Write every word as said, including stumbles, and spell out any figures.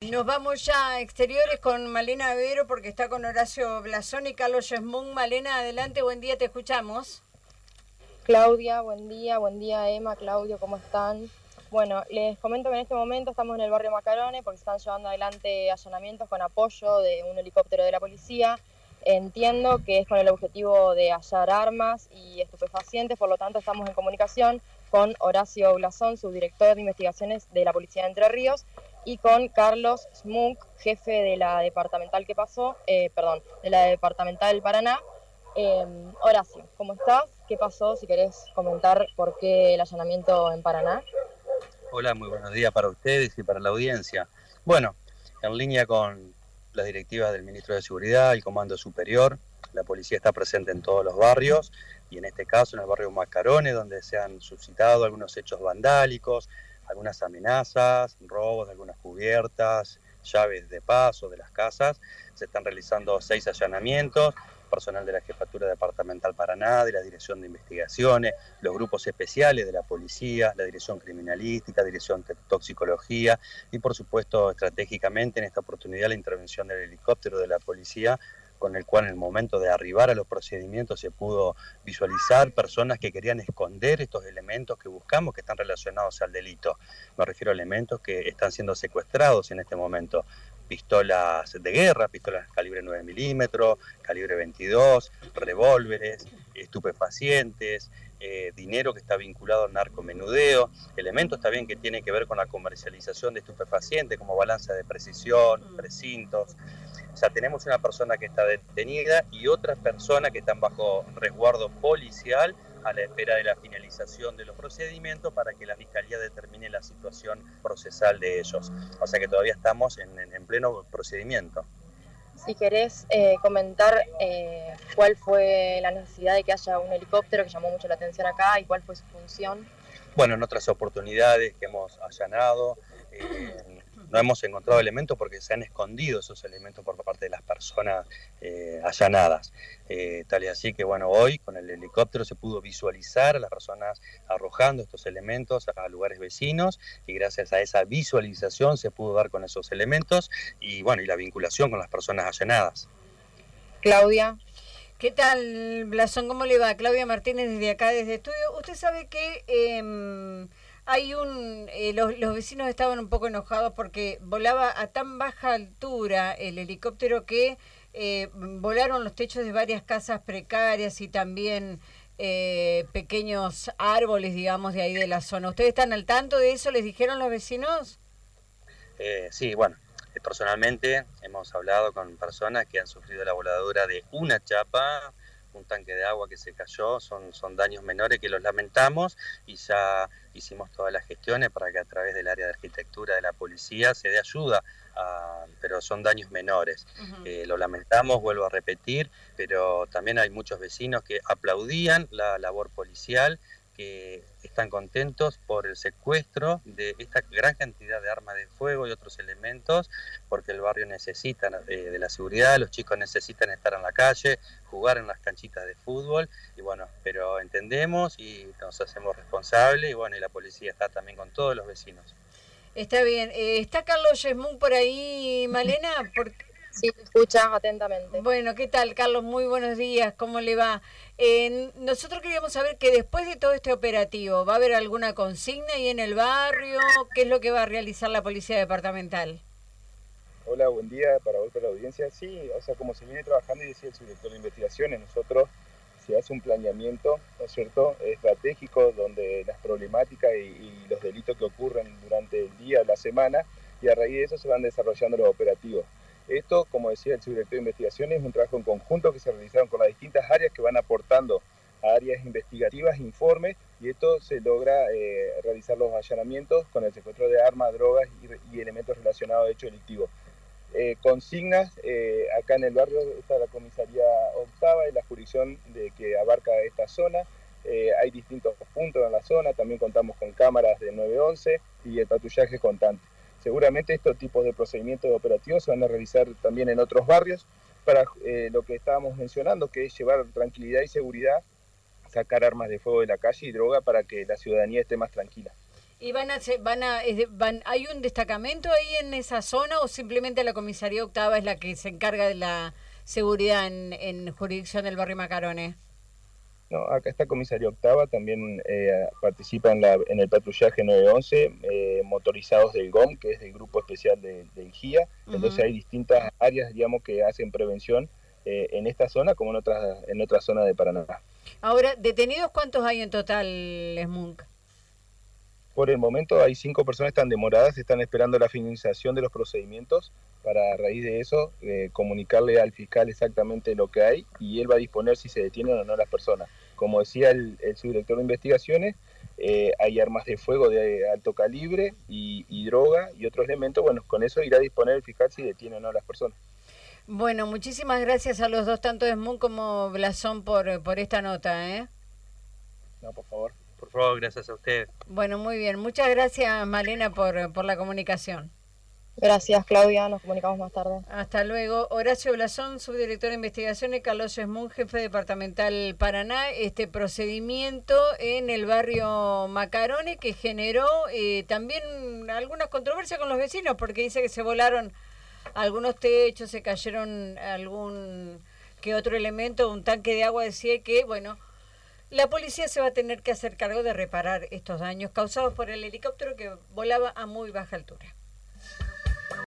Nos vamos ya a exteriores con Malena Vero porque está con Horacio Blasón y Carlos Yesmún. Malena, adelante, buen día, te escuchamos. Claudia, buen día, buen día Emma, Claudio, ¿cómo están? Bueno, les comento que en este momento estamos en el barrio Macarone porque están llevando adelante allanamientos con apoyo de un helicóptero de la policía. Entiendo que es con el objetivo de hallar armas y estupefacientes, por lo tanto estamos en comunicación con Horacio Blasón, subdirector de investigaciones de la Policía de Entre Ríos, y con Carlos Smunk, jefe de la departamental que pasó, eh, perdón, de la departamental del Paraná. Eh, Horacio, ¿cómo estás? ¿Qué pasó? Si querés comentar por qué el allanamiento en Paraná. Hola, muy buenos días para ustedes y para la audiencia. Bueno, en línea con las directivas del Ministro de Seguridad, el Comando Superior, la policía está presente en todos los barrios y en este caso en el barrio Macarone, donde se han suscitado algunos hechos vandálicos, algunas amenazas, robos de algunas cubiertas, llaves de paso de las casas. Se están realizando seis allanamientos. Personal de la Jefatura Departamental Paraná, de la Dirección de Investigaciones, los grupos especiales de la policía, la Dirección Criminalística, Dirección de Toxicología y por supuesto estratégicamente en esta oportunidad la intervención del helicóptero de la policía, con el cual en el momento de arribar a los procedimientos se pudo visualizar personas que querían esconder estos elementos que buscamos que están relacionados al delito. Me refiero a elementos que están siendo secuestrados en este momento. Pistolas de guerra, pistolas calibre nueve milímetros, calibre veintidós, revólveres, estupefacientes, eh, dinero que está vinculado al narcomenudeo, elementos también que tienen que ver con la comercialización de estupefacientes como balanza de precisión, precintos. O sea, tenemos una persona que está detenida y otras personas que están bajo resguardo policial a la espera de la finalización de los procedimientos para que la Fiscalía determine la situación procesal de ellos. O sea que todavía estamos en, en, en pleno procedimiento. Si querés eh, comentar eh, cuál fue la necesidad de que haya un helicóptero que llamó mucho la atención acá y cuál fue su función. Bueno, en otras oportunidades que hemos allanado, eh, no hemos encontrado elementos porque se han escondido esos elementos por parte de las personas eh, allanadas. Eh, tal y así que, bueno, hoy con el helicóptero se pudo visualizar a las personas arrojando estos elementos a lugares vecinos y gracias a esa visualización se pudo dar con esos elementos y, bueno, y la vinculación con las personas allanadas. Claudia. ¿Qué tal, Blasón? ¿Cómo le va? Claudia Martínez desde acá, desde estudio. Usted sabe que eh, hay un... Eh, los, los vecinos estaban un poco enojados porque volaba a tan baja altura el helicóptero que eh, volaron los techos de varias casas precarias y también eh, pequeños árboles, digamos, de ahí de la zona. ¿Ustedes están al tanto de eso? ¿Les dijeron los vecinos? Eh, sí, bueno. Personalmente hemos hablado con personas que han sufrido la voladura de una chapa, un tanque de agua que se cayó, son, son daños menores que los lamentamos y ya hicimos todas las gestiones para que a través del área de arquitectura de la policía se dé ayuda, a, pero son daños menores. Uh-huh. Eh, lo lamentamos, vuelvo a repetir, pero también hay muchos vecinos que aplaudían la labor policial, que están contentos por el secuestro de esta gran cantidad de armas de fuego y otros elementos, porque el barrio necesita de, de la seguridad, los chicos necesitan estar en la calle, jugar en las canchitas de fútbol, y bueno, pero entendemos y nos hacemos responsables, y bueno, y la policía está también con todos los vecinos. Está bien. Eh, ¿Está Carlos Yesmún por ahí, Malena? Porque... Sí, te escucha atentamente. Bueno, ¿qué tal, Carlos? Muy buenos días, ¿cómo le va? Eh, nosotros queríamos saber que después de todo este operativo, ¿va a haber alguna consigna ahí en el barrio? ¿Qué es lo que va a realizar la Policía Departamental? Hola, buen día para vos, para la audiencia. Sí, o sea, como se viene trabajando y decía el subdirector de investigaciones, nosotros se hace un planeamiento, ¿no es cierto?, estratégico donde las problemáticas y, y los delitos que ocurren durante el día, la semana, y a raíz de eso se van desarrollando los operativos. Esto, como decía el subdirector de investigaciones, es un trabajo en conjunto que se realizaron con las distintas áreas que van aportando a áreas investigativas, informes, y esto se logra eh, realizar los allanamientos con el secuestro de armas, drogas y, y elementos relacionados a hechos delictivos. Eh, consignas, eh, acá en el barrio está la comisaría octava, es la jurisdicción de que abarca esta zona. Eh, hay distintos puntos en la zona, también contamos con cámaras de nueve once y el patrullaje constante. Seguramente estos tipos de procedimientos operativos se van a realizar también en otros barrios para eh, lo que estábamos mencionando, que es llevar tranquilidad y seguridad, sacar armas de fuego de la calle y droga para que la ciudadanía esté más tranquila. ¿Y van a, se- van a, es de- van, hay un destacamento ahí en esa zona o simplemente la comisaría octava es la que se encarga de la seguridad en, en jurisdicción del barrio Macarone? No, acá está Comisaría Octava, también eh, participa en, la, en el patrullaje nueve once, eh, motorizados del G O M, que es del Grupo Especial de, del G I A. Entonces Ujú. hay distintas áreas, digamos, que hacen prevención eh, en esta zona como en otras en otras zonas de Paraná. Ahora, ¿detenidos cuántos hay en total, Smunk? Por el momento hay cinco personas que están demoradas, están esperando la finalización de los procedimientos para a raíz de eso eh, comunicarle al fiscal exactamente lo que hay y él va a disponer si se detienen o no las personas. Como decía el, el subdirector de investigaciones, eh, hay armas de fuego de alto calibre y, y droga y otros elementos. Bueno, con eso irá a disponer el fiscal si detiene o no a las personas. Bueno, muchísimas gracias a los dos, tanto Smunk como Blasón, por, por esta nota, ¿eh? No, por favor. Por favor, gracias a usted. Bueno, muy bien. Muchas gracias, Malena, por, por la comunicación. Gracias, Claudia. Nos comunicamos más tarde. Hasta luego. Horacio Blasón, subdirector de investigaciones, Carlos Smunk, jefe departamental Paraná. Este procedimiento en el barrio Macarone que generó eh, también algunas controversias con los vecinos, porque dice que se volaron algunos techos, se cayeron algún que otro elemento, un tanque de agua. Decía que, bueno, la policía se va a tener que hacer cargo de reparar estos daños causados por el helicóptero que volaba a muy baja altura.